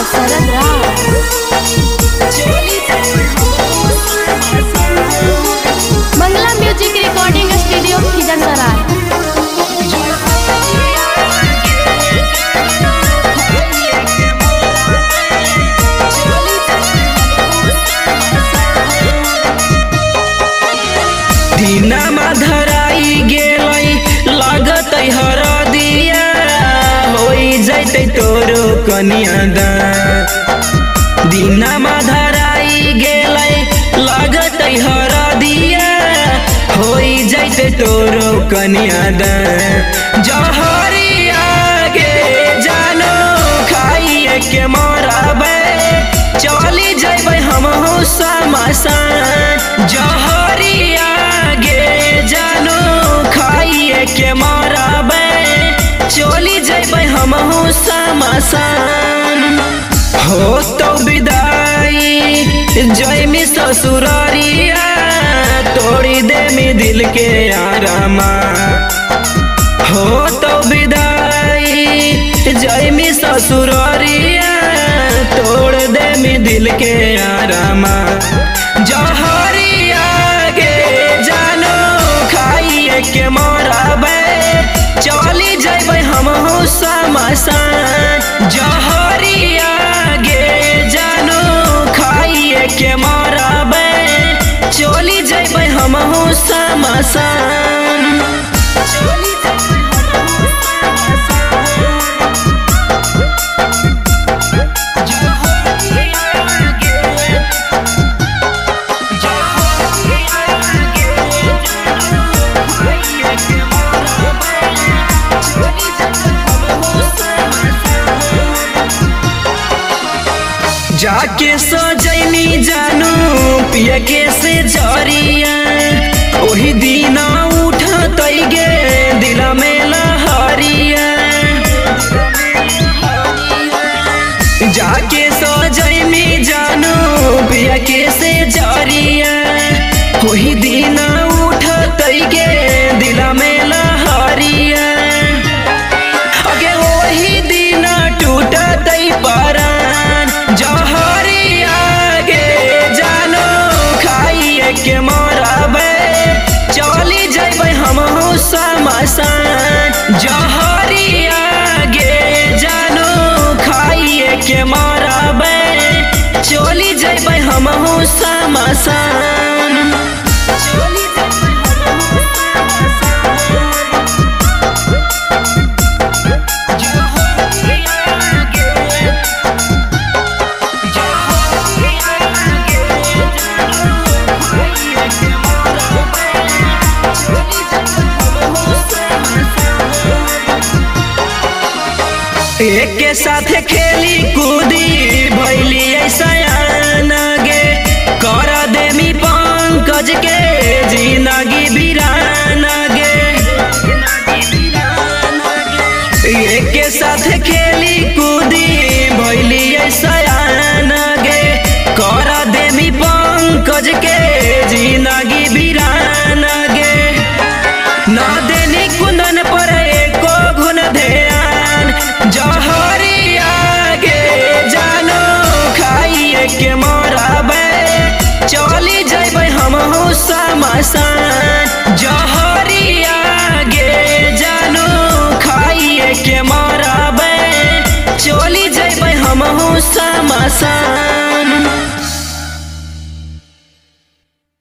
शरद Rao. Mangla music recording studio Khizirsarai. दीनामा धराई गेलै लागत हरदिया होई जैते तोरो कन्यादान। दीनामा धराई गेलै लागत हरदिया होई जैते तोरो कन्यादान। जहरिया गे जानो खाइए के मरबै चली जैबै हमहु शमशान। जहरिया जानो खाइए के मरबै चली जैबै हमहु शमशान। हो तो विदाई जैमी ससुरारिया तोड़ी देमी दिल के आरामा। हो तो विदाई जैमी ससुरारिया तोड़ देमी दिल के आरामा। जहरिया गे जानो खाइए के मरबै चली जैबै हमहु शमशान। जहरिया गे जानो खाइए के मरबै चली जैबै हमहु शमशान। जाके सजैनी जानू पिया के से जरिया ओही दिन उठतै गे दिल में लहरिया। जाके सजैनी जानू पिया के से जरिया ओही दिन उठतै गे दिल में लहरिया। अगे ओही दिन टूटतै परान। जहरिया गे जानो खाइए के मरबै चली जैबै हमहु शमशान। जहरिया गे जानो खाइए के मरबै चली जैबै हमहु शमशान। एक के साथे खेली कूदी भैली सयान गे कर देमी पंकज के जिंदगी वीरान गे। एक के साथे खेली कूदी भैली सयान गे कर देमी पंकज के जिंदगी वीरान गे। न देनी कुंदन पर एको घुन ध्यान। जहरिया गे जानो खाइए के मरबै चली जैबै हमहु शमशान। जहरिया गे जानो खाइए के मरबै चली जैबै हमहु शमशान।